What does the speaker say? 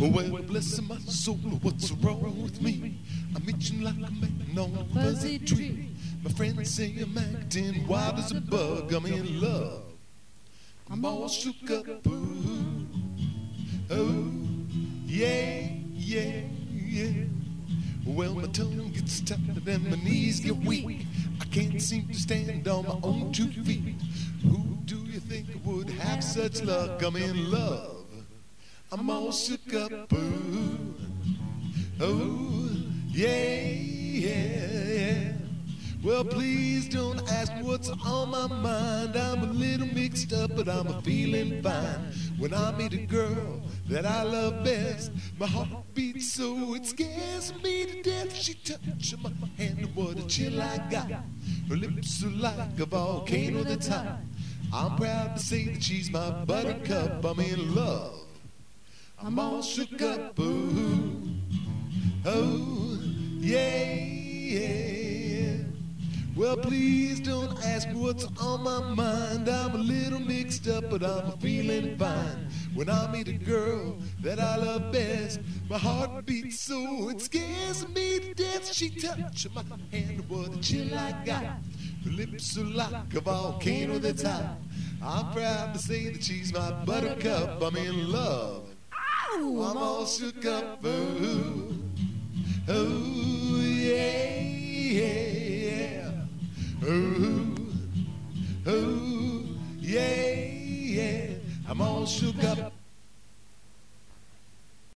Well, bless my soul, what's wrong with me? I'm itching like a man on a fuzzy tree. My friends say I'm acting wild as a bug. I'm in love. I'm all shook up. Ooh, oh, yeah, yeah, yeah. Well, my tongue gets tired and my knees get weak. I can't seem to stand on my own 2 feet. Who do you think would have such luck? I'm in love. I'm all shook up. Ooh, oh, yeah, yeah, yeah. Well, please don't ask what's on my mind. I'm a little mixed up, but I'm feeling fine. When I meet a girl that I love best, my heart beats so it scares me to death. She touches my hand, what a chill I got. Her lips are like a volcano that's hot. I'm proud to say that she's my buttercup. I'm in love. I'm all shook up. Ooh, oh, yeah, yeah. Well, please don't ask me what's on my mind. I'm a little mixed up, but I'm feeling fine. When I meet a girl that I love best, my heart beats so it scares me to death. She touches my hand, what a chill I got. Her lips are like a volcano that's hot. I'm proud to say that she's my buttercup. I'm in love. I'm all shook up.